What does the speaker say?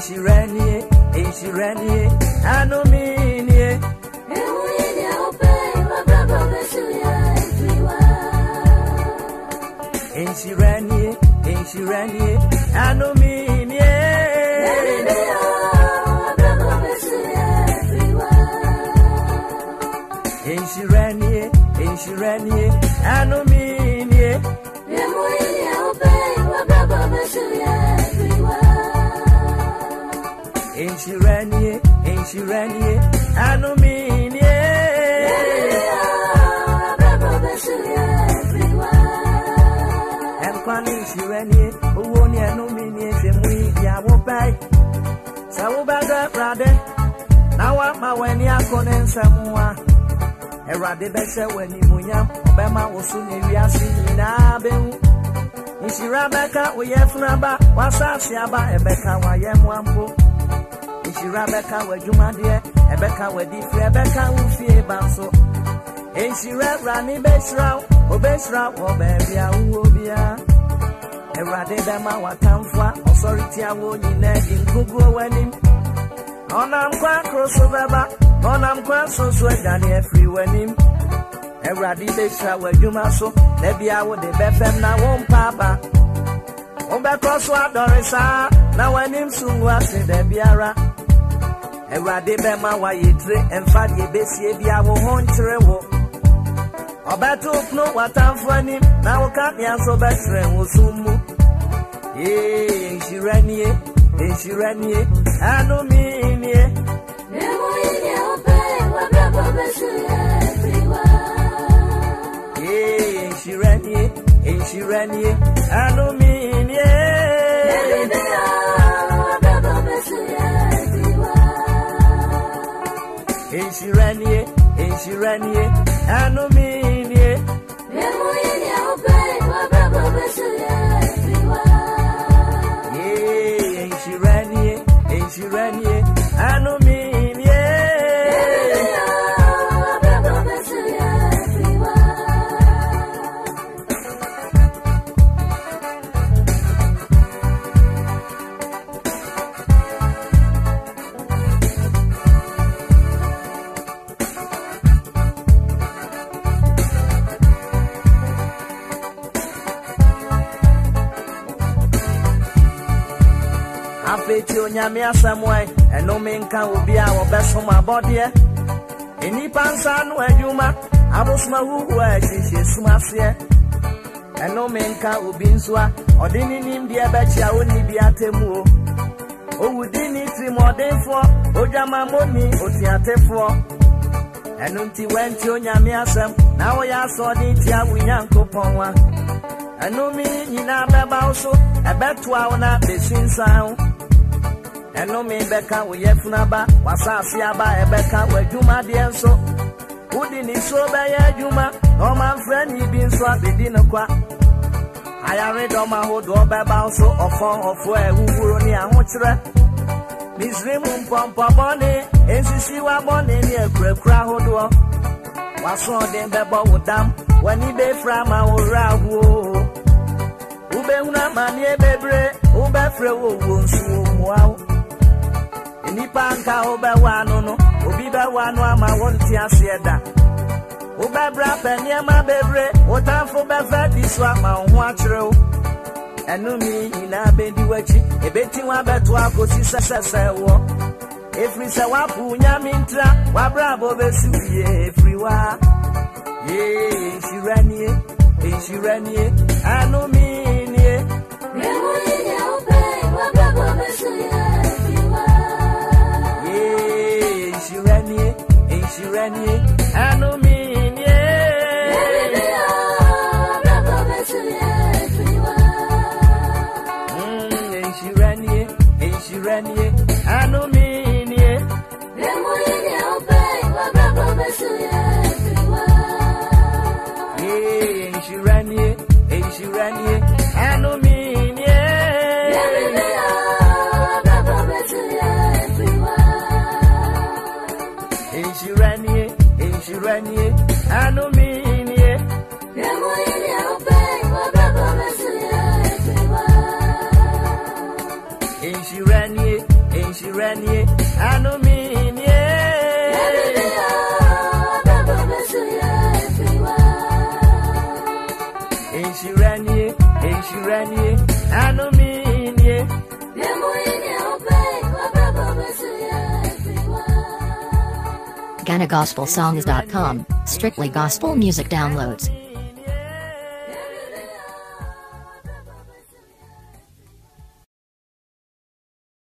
Inshirenie, Anomini. Inshirenie, Anomini. Inshirenie, Anomini. Inshirenie, Anomini. And Quan Inshirenie, who won the Anomini, and we will buy. Sawabaga, brother. Now I'm my when you are calling someone. A rather better when you munyam, Bama was soon in Yasin. Ishirabeka, we have Naba, Wasasiaba, Ebeka, Wayam Wampo. Ishirabeka, where you my dear, Ebeka, where the Rebecca will fear Banso. Ishirab Rani Besra, Obesra, Obebia, Ubia. A rather Bama, Watamfa, authority, I won't in Google wedding. On I'm quite crossover, on I'm quite so sweat, and every wedding. Every day, where you must so, maybe I would have been now one papa. Obacross what Dorisa, now when him soon was in the Biara. Every day, Bema, why you drink and fat ye base, be our own treble. Obato, no, what I'm funny, now can't be so better and will soon move. Yea, she ran ye, I know me, yeah. Inshirenie, Anomini. Inshirenie, Anomini. Inshirenie, Anomini. Afetio nyame asamwai eno menka obi a obeso ma body eni pansa no adwuma abosma huhu a hihie sumase eno menka obi nso a odini nim de abachi a oni bi atemu o owudini trimodefo odwama moni otiatefo eno nti wenti onyame asam na wo ya so de ti awunyankopon wa eno mi nyina beba so ebeto a wona besinsan. Eno me beka we yefunaba wasasi aba ebeka wadwuma de enso udi ni so be ya adwuma no man friend yi bi nso abedi no kwa ayare do ma ho do beba so ofo ewuwuro ni ahokyere misrim mpompo bone ensisi wa bone ni akurakura hodo waso de beba wodam wani be frama wora ho ube huna mani ebebre ube fre wo nsu muawo Nipanka obewanu no obi bewanu ama wonti asieda obebra peniema bebre otanfo befa diswa ma ho akyerew enu mi ina bendi wachi ebeti wa beto akosi sesesewo efri se wapu nyame ntra wabra bo besuye efri wa ye inshirenie anu mi nie Inshirenie, Anomini. Inshirenie, Anomini. Inshirenie, Anomini. Inshirenie, Anomini. Inshirenie, Inshirani, Anumini, Inshirani, Anumini, GhanaGospelSongs.com, strictly gospel music downloads.